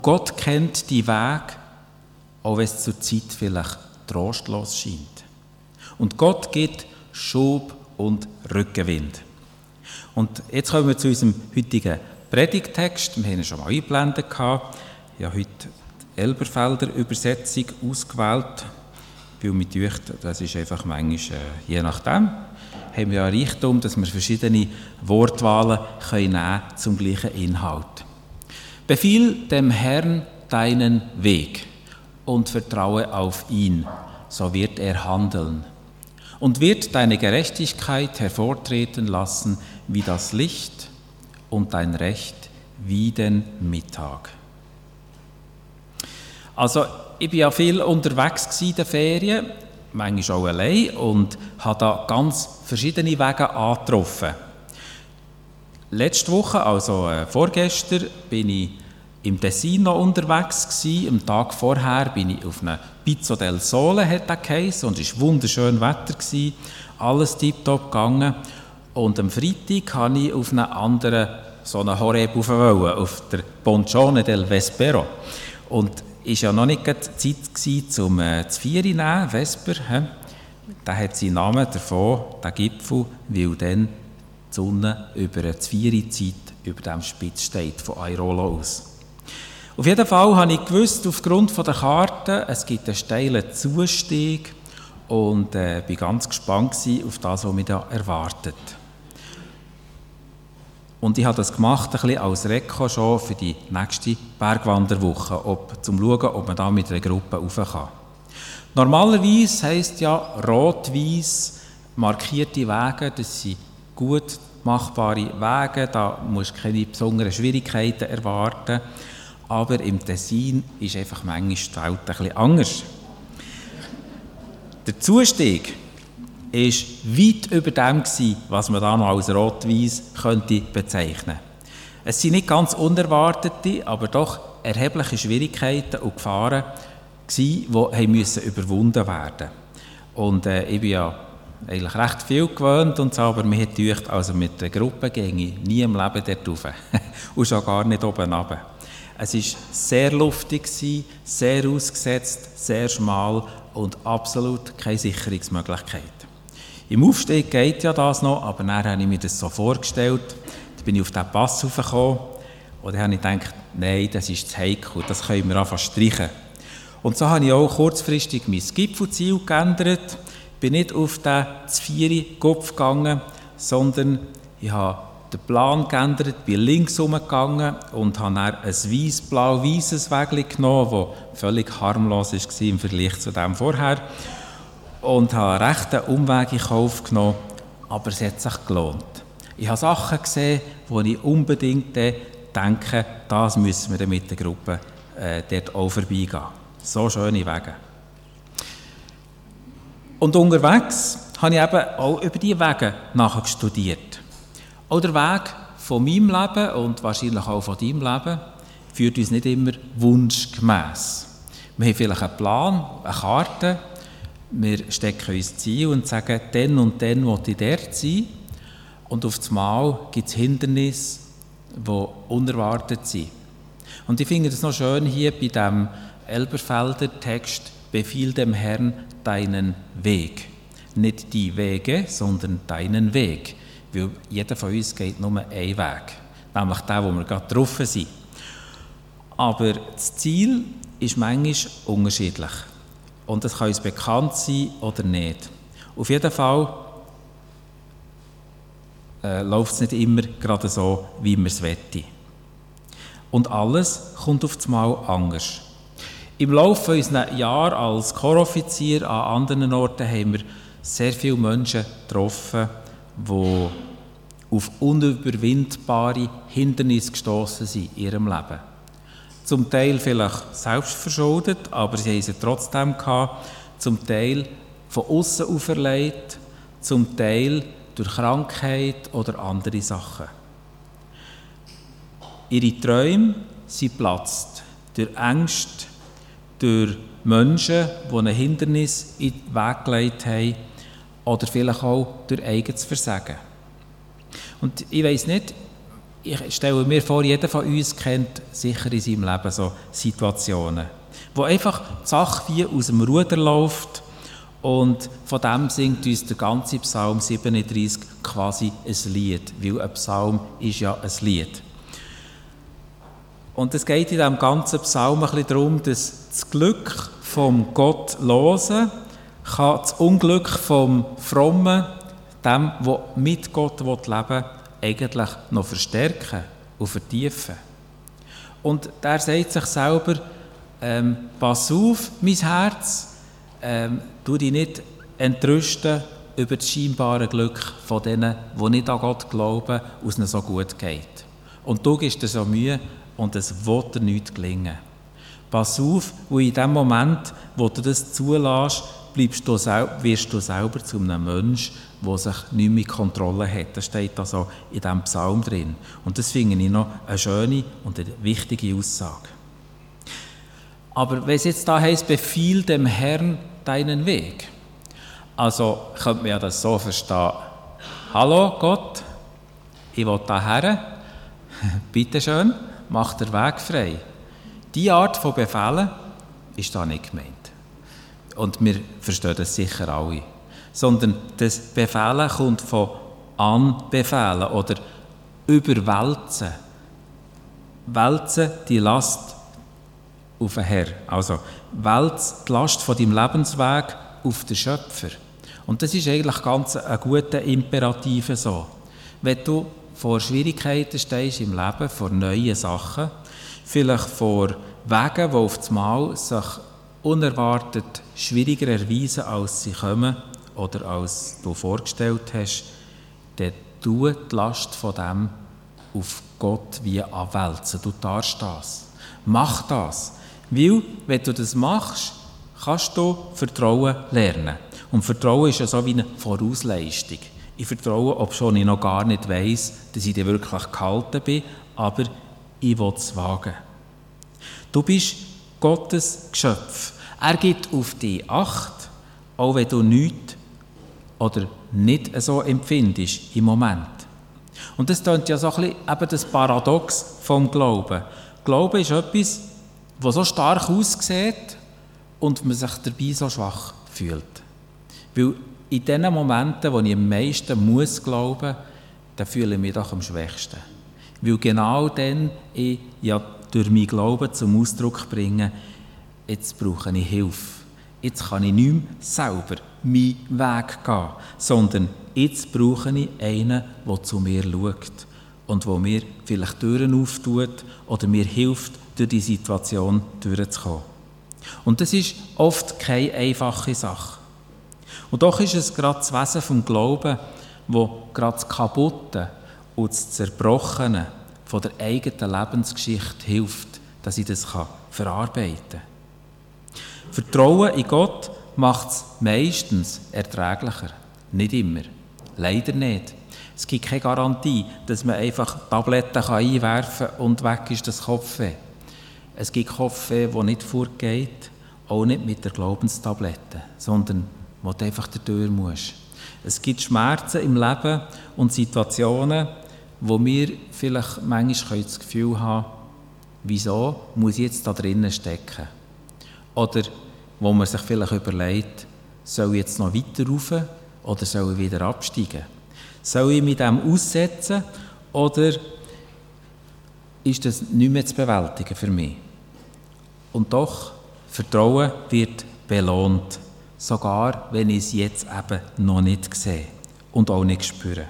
Gott kennt die Wege, auch wenn es zur Zeit vielleicht trostlos scheint. Und Gott gibt Schub und Rückenwind. Und jetzt kommen wir zu unserem heutigen Predigttext. Wir haben ihn schon mal eingeblendet. Ich habe heute die Elberfelder Übersetzung ausgewählt, weil mir dünkt, das ist einfach manchmal, je nachdem, haben wir ja ein Reichtum, dass wir verschiedene Wortwahlen nehmen zum gleichen Inhalt. Befiehl dem Herrn deinen Weg und vertraue auf ihn, so wird er handeln und wird deine Gerechtigkeit hervortreten lassen wie das Licht und dein Recht wie den Mittag. Also ich war ja viel unterwegs in den Ferien, manchmal auch allein, und habe da ganz verschiedene Wege angetroffen. Letzte Woche, also vorgestern, bin ich im Tessin noch unterwegs gewesen. Am Tag vorher bin ich auf eine Pizzo del Sole, hat das geheissen, und es war wunderschön Wetter gewesen, alles tiptop gegangen. Und am Freitag habe ich auf einen anderen, so einen Horeb wollen, auf der Poncione del Vespero. Und es war ja noch nicht die Zeit zum Zvieri nehmen, Vesper. Der hat seinen Namen davon, der Gipfel, weil dann die Sonne über die Zvieri-Zeit über dem Spitz steht, von Airolo aus. Auf jeden Fall habe ich gewusst, aufgrund der Karte, es gibt einen steilen Zustieg, und war ganz gespannt auf das, was mich da erwartet. Und ich habe das gemacht, ein bisschen als Reko schon für die nächste Bergwanderwoche, um zu schauen, ob man da mit einer Gruppe rauf kann. Normalerweise heisst ja rot-weiss markierte Wege, das sind gut machbare Wege, da musst du keine besonderen Schwierigkeiten erwarten. Aber im Tessin ist einfach manchmal die Welt ein bisschen anders. Der Zustieg war weit über dem, was man da noch als rot-weiss bezeichnen könnte. Es sind nicht ganz unerwartete, aber doch erhebliche Schwierigkeiten und Gefahren, die überwunden werden mussten. Und ich bin ja eigentlich recht viel gewöhnt, und so, aber mir hat gedacht, also mit der Gruppe ginge ich nie im Leben dort rauf. Und schon gar nicht oben runter. Es war sehr luftig, sehr ausgesetzt, sehr schmal und absolut keine Sicherungsmöglichkeit. Im Aufstieg geht ja das noch, aber dann habe ich mir das so vorgestellt. Dann bin ich auf diesen Pass raufgekommen und dann habe ich gedacht, nein, das ist zu heikel, das können wir einfach streichen. Und so habe ich auch kurzfristig mein Gipfelziel geändert. Ich bin nicht auf den Zvieri-Kopf gegangen, sondern ich habe den Plan geändert, bin links herumgegangen und habe dann ein weiss-blau-weisses Wägli genommen, das völlig harmlos war im Vergleich zu dem vorher. Und habe einen rechten Umweg in Kauf genommen, aber es hat sich gelohnt. Ich habe Sachen gesehen, wo ich unbedingt denke, das müssen wir mit der Gruppe dort auch vorbeigehen. So schöne Wege. Und unterwegs habe ich eben auch über diese Wege nachher studiert. Auch der Weg von meinem Leben und wahrscheinlich auch von deinem Leben führt uns nicht immer wunschgemäss. Wir haben vielleicht einen Plan, eine Karte, wir stecken uns Ziel und sagen, dann und dann will ich dort sein. Und auf einmal gibt es Hindernisse, die unerwartet sind. Und ich finde es noch schön hier bei diesem Elberfelder Text, befiehl dem Herrn deinen Weg. Nicht die Wege, sondern deinen Weg. Weil jeder von uns geht nur einen Weg, nämlich der, wo wir gerade drauf sind. Aber das Ziel ist manchmal unterschiedlich. Und es kann uns bekannt sein oder nicht. Auf jeden Fall läuft es nicht immer gerade so, wie wir es wollen. Und alles kommt auf einmal anders. Im Laufe unserer Jahre als Korpsoffizier an anderen Orten haben wir sehr viele Menschen getroffen, die auf unüberwindbare Hindernisse gestossen sind in ihrem Leben. Zum Teil vielleicht selbstverschuldet, aber sie haben sie trotzdem gehabt. Zum Teil von außen auferlegt, zum Teil durch Krankheit oder andere Sachen. Ihre Träume sind geplatzt durch Ängste, durch Menschen, die ein Hindernis in den Weg gelegt haben, oder vielleicht auch durch eigenes Versagen. Und ich weiss nicht, ich stelle mir vor, jeder von uns kennt sicher in seinem Leben so Situationen, wo einfach die Sache wie aus dem Ruder läuft und von dem singt uns der ganze Psalm 37 quasi ein Lied, weil ein Psalm ist ja ein Lied. Und es geht in diesem ganzen Psalm ein bisschen darum, dass das Glück vom Gottlosen kann das Unglück vom Frommen, dem, der mit Gott leben will, eigentlich noch verstärken und vertiefen. Und der sagt sich selber, pass auf, mein Herz, tu dich nicht entrüsten über das scheinbare Glück von denen, die nicht an Gott glauben, und es ihnen so gut geht. Und du gibst dir so Mühe und es wird dir nicht gelingen. Pass auf, und in dem Moment, wo du das zulässt, wirst du selber zu einem Menschen, der sich nicht mehr in Kontrolle hat. Das steht also in diesem Psalm drin. Und das finde ich noch eine schöne und eine wichtige Aussage. Aber wenn es jetzt da heisst, befiehl dem Herrn deinen Weg. Also könnte man ja das so verstehen. Hallo Gott, ich will daher, bitte schön, mach den Weg frei. Diese Art von Befehlen ist da nicht gemeint. Und wir verstehen das sicher alle. Sondern das Befehlen kommt von anbefehlen oder überwälzen. Wälzen die Last auf den Herr. Also wälz die Last von deinem Lebensweg auf den Schöpfer. Und das ist eigentlich ganz ein guter Imperativ so. Wenn du vor Schwierigkeiten stehst im Leben, vor neuen Sachen, vielleicht vor Wegen, die auf einmal sich unerwartet schwieriger erweisen, als sie kommen oder als du vorgestellt hast, dann tu die Last von dem auf Gott wie anwälzen. Du darfst das. Mach das. Weil, wenn du das machst, kannst du Vertrauen lernen. Und Vertrauen ist ja so wie eine Vorausleistung. Ich vertraue, obschon ich noch gar nicht weiss, dass ich dir wirklich gehalten bin, aber ich will es wagen. Du bist Gottes Geschöpf. Er gibt auf dich Acht, auch wenn du nichts oder nicht so empfindest im Moment. Und das klingt ja so ein bisschen eben das Paradox vom Glauben. Glauben ist etwas, das so stark aussieht und man sich dabei so schwach fühlt. Weil in den Momenten, wo ich am meisten muss glauben, dann fühle ich mich doch am schwächsten. Weil genau dann ich ja durch meinen Glauben zum Ausdruck bringe, jetzt brauche ich Hilfe. Jetzt kann ich nicht mehr selber meinen Weg gehen, sondern jetzt brauche ich einen, der zu mir schaut und der mir vielleicht Türen auftut oder mir hilft, durch die Situation durchzukommen. Und das ist oft keine einfache Sache. Und doch ist es gerade das Wesen vom Glauben, wo gerade das Kaputte und das Zerbrochene von der eigenen Lebensgeschichte hilft, dass ich das verarbeiten kann. Vertrauen in Gott macht es meistens erträglicher. Nicht immer. Leider nicht. Es gibt keine Garantie, dass man einfach Tabletten einwerfen kann und weg ist das Kopfweh. Es gibt Kopfweh, das nicht fortgeht, auch nicht mit der Glaubenstablette, sondern wo du einfach durch musst. Es gibt Schmerzen im Leben und Situationen, wo wir vielleicht manchmal das Gefühl haben, wieso muss ich jetzt da drinnen stecken? Oder wo man sich vielleicht überlegt, soll ich jetzt noch weiter rauf oder soll ich wieder absteigen? Soll ich mit dem aussetzen oder ist das nicht mehr zu bewältigen für mich? Und doch, Vertrauen wird belohnt, sogar wenn ich es jetzt eben noch nicht sehe und auch nicht spüre.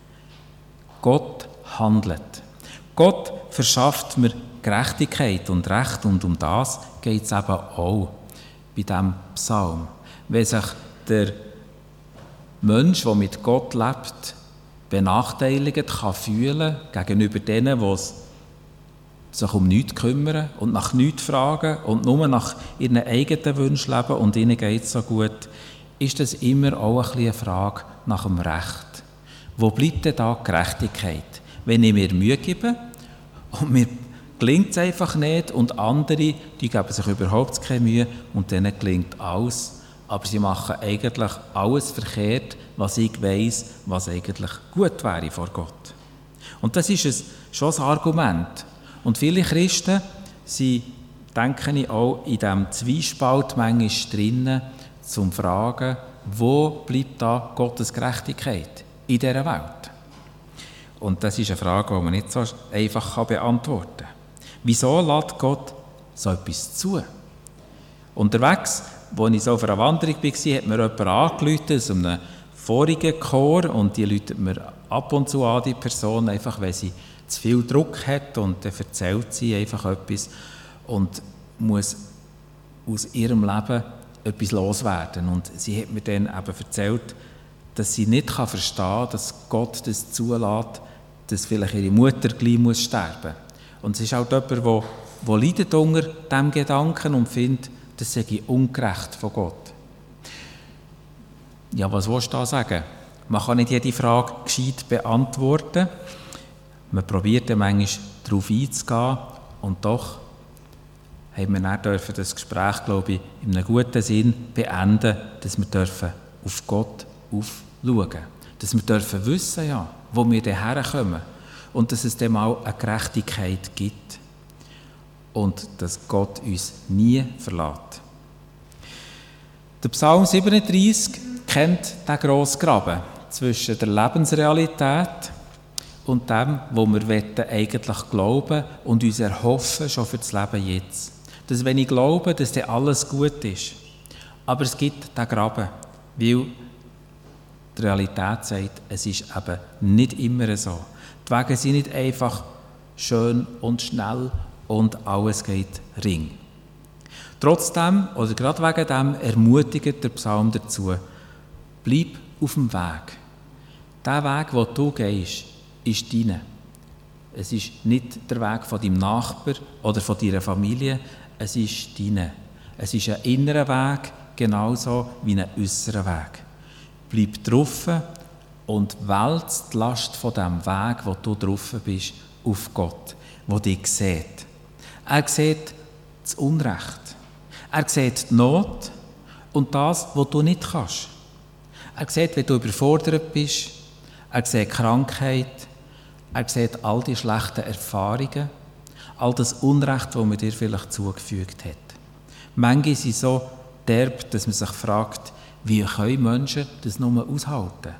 Gott handelt. Gott verschafft mir Gerechtigkeit und Recht und um das geht es eben auch bei diesem Psalm. Wenn sich der Mensch, der mit Gott lebt, benachteiligt kann fühlen gegenüber denen, die sich um nichts kümmern und nach nichts fragen und nur nach ihren eigenen Wünschen leben und ihnen geht es so gut, ist das immer auch ein bisschen eine Frage nach dem Recht. Wo bleibt denn da die Gerechtigkeit? Wenn ich mir Mühe gebe und mir gelingt es einfach nicht und andere, die geben sich überhaupt keine Mühe und denen gelingt alles, aber sie machen eigentlich alles verkehrt, was ich weiss, was eigentlich gut wäre vor Gott. Und das ist schon ein Argument. Und viele Christen sind, denke ich, auch in diesem Zwiespalt manchmal drinnen, zum Fragen, wo bleibt da Gottes Gerechtigkeit in dieser Welt? Und das ist eine Frage, die man nicht so einfach beantworten kann. Wieso lässt Gott so etwas zu? Unterwegs, als ich so auf einer Wanderung war, hat mir jemand angerufen aus einem vorigen Chor, und die ruft mir ab und zu an, die Person, einfach weil sie zu viel Druck hat, und dann erzählt sie einfach etwas und muss aus ihrem Leben etwas loswerden. Und sie hat mir dann eben erzählt, dass sie nicht verstehen kann, dass Gott das zulässt, dass vielleicht ihre Mutter gleich sterben muss. Und es ist halt jemand, der leidet unter diesem Gedanken und findet, das sei ungerecht von Gott. Ja, was willst du da sagen? Man kann nicht jede Frage gescheit beantworten. Man probiert dann manchmal darauf einzugehen, und doch haben wir dann dürfen das Gespräch, glaube ich, in einem guten Sinn beenden, dass wir dürfen auf Gott aufschauen. Dass wir dürfen wissen, ja, wo wir herkommen. Und dass es dann mal eine Gerechtigkeit gibt. Und dass Gott uns nie verlässt. Der Psalm 37 kennt den grossen Graben zwischen der Lebensrealität und dem, wo wir eigentlich glauben und uns erhoffen schon für das Leben jetzt. Dass, wenn ich glaube, dass dann alles gut ist. Aber es gibt den Graben, weil die Realität sagt, es ist eben nicht immer so. Die Wege sind nicht einfach schön und schnell und alles geht ring. Trotzdem, oder gerade wegen dem, ermutigt der Psalm dazu, bleib auf dem Weg. Der Weg, den du gehst, ist deiner. Es ist nicht der Weg von deinem Nachbar oder von deiner Familie, es ist deiner. Es ist ein innerer Weg, genauso wie ein äußerer Weg. Bleib drauf und wälz die Last von dem Weg, wo du drauf bist, auf Gott, der dich sieht. Er sieht das Unrecht. Er sieht die Not und das, was du nicht kannst. Er sieht, wenn du überfordert bist. Er sieht Krankheit. Er sieht all die schlechten Erfahrungen, all das Unrecht, das man dir vielleicht zugefügt hat. Manche sind so derb, dass man sich fragt, wie können Menschen das nur aushalten?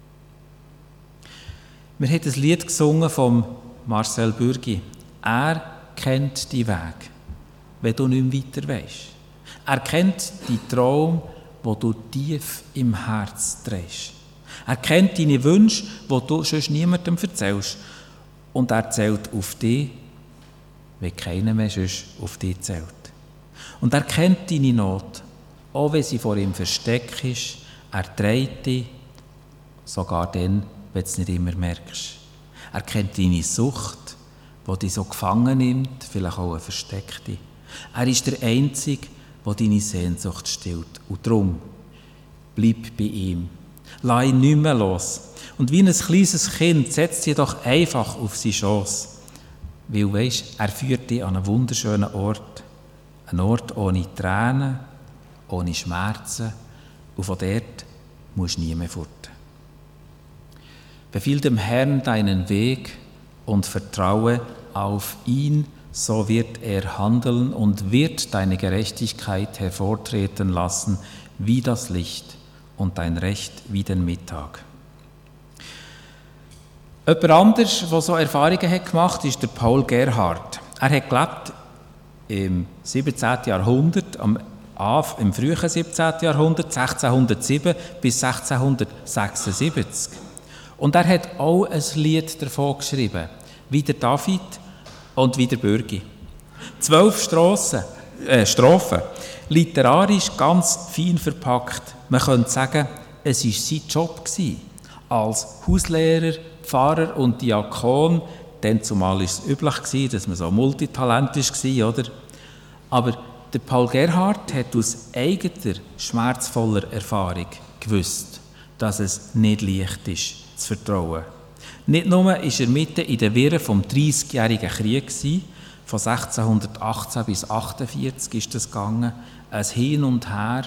Wir haben ein Lied gesungen von Marcel Bürgi. Er kennt die Weg, wenn du nicht mehr weiter weisst. Er kennt die Traum, wo du tief im Herz trägst. Er kennt deine Wünsche, die du sonst niemandem erzählst. Und er zählt auf dich, wenn keiner mehr sonst auf dich zählt. Und er kennt deine Not, auch wenn sie vor ihm versteckt ist. Er trägt dich, sogar dann, wenn du es nicht immer merkst. Er kennt deine Sucht, die dich so gefangen nimmt, vielleicht auch eine versteckte. Er ist der Einzige, der deine Sehnsucht stillt. Und darum, bleib bei ihm. Lass ihn nicht mehr los. Und wie ein kleines Kind, setz dich doch einfach auf seinen Schoss. Weil, weisst, er führt dich an einen wunderschönen Ort. Ein Ort ohne Tränen, ohne Schmerzen. Und von dort musst du nie mehr fort. Befiehl dem Herrn deinen Weg und vertraue auf ihn, so wird er handeln und wird deine Gerechtigkeit hervortreten lassen wie das Licht und dein Recht wie den Mittag. Jemand anderes, der so Erfahrungen hat gemacht, ist der Paul Gerhardt. Er hat gelebt im 17. Jahrhundert, im frühen 17. Jahrhundert, 1607 bis 1676. Und er hat auch ein Lied davon geschrieben, wie der David und wie der Bürgi. 12 Strophen, literarisch ganz fein verpackt. Man könnte sagen, es war sein Job als Hauslehrer, Pfarrer und Diakon. Dann zumal war es üblich, dass man so Multitalent war, oder? Aber der Paul Gerhardt hat aus eigener, schmerzvoller Erfahrung gewusst, dass es nicht leicht ist, zu vertrauen. Nicht nur war er mitten in den Wirren vom 30-jährigen Krieg, von 1618 bis 1648 ist das gegangen, ein Hin und Her.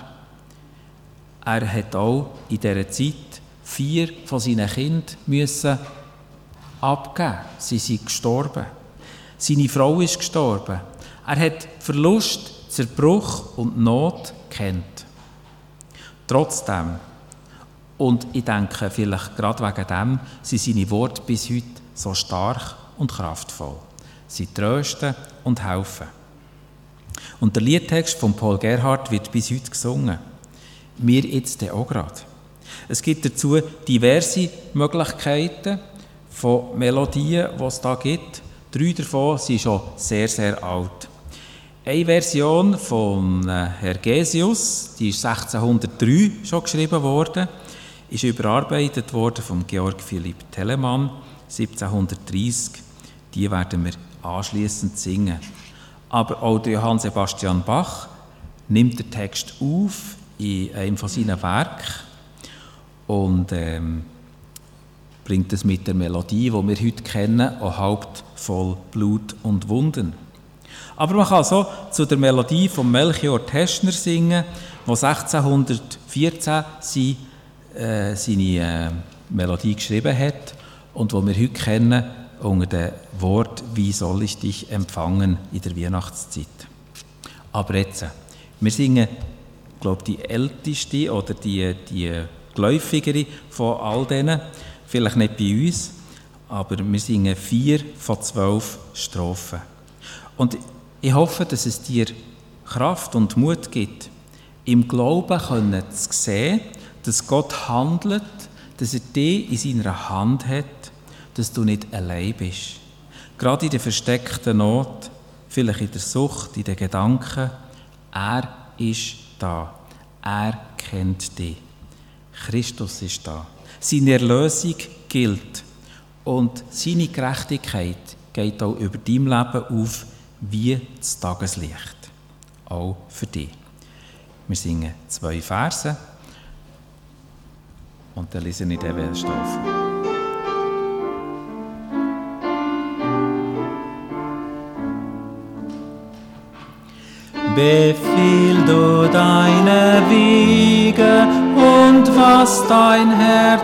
Er hat auch in dieser Zeit 4 von seinen Kindern müssen abgegeben. Sie sind gestorben. Seine Frau ist gestorben. Er hat Verlust, Zerbruch und Not kennt. Trotzdem, und ich denke, vielleicht gerade wegen dem, sind seine Worte bis heute so stark und kraftvoll. Sie trösten und helfen. Und der Liedtext von Paul Gerhardt wird bis heute gesungen. Wir jetzt auch gerade. Es gibt dazu diverse Möglichkeiten von Melodien, die es da gibt. 3 davon sind schon sehr, sehr alt. Eine Version von Hergesius, die ist 1603 schon geschrieben worden, ist überarbeitet worden von Georg Philipp Telemann 1730. Die werden wir anschliessend singen. Aber auch Johann Sebastian Bach nimmt den Text auf in einem von seinen Werken und bringt es mit der Melodie, die wir heute kennen, auch halb voll Blut und Wunden. Aber man kann so zu der Melodie von Melchior Teschner singen, der 1614 seine Melodie geschrieben hat und die wir heute kennen unter dem Wort «Wie soll ich dich empfangen» in der Weihnachtszeit. Aber jetzt, wir singen, glaube ich, die älteste oder die geläufigere von all denen, vielleicht nicht bei uns, aber wir singen 4 von 12 Strophen. Und ich hoffe, dass es dir Kraft und Mut gibt, im Glauben zu sehen, dass Gott handelt, dass er dich in seiner Hand hat, dass du nicht allein bist. Gerade in der versteckten Not, vielleicht in der Sucht, in den Gedanken, er ist da. Er kennt dich. Christus ist da. Seine Erlösung gilt. Und seine Gerechtigkeit geht auch über dein Leben auf wie das Tageslicht. Auch für dich. Wir singen 2 Verse und dann lese ich den Strophe. Befiehl du deine Wege und was dein Herz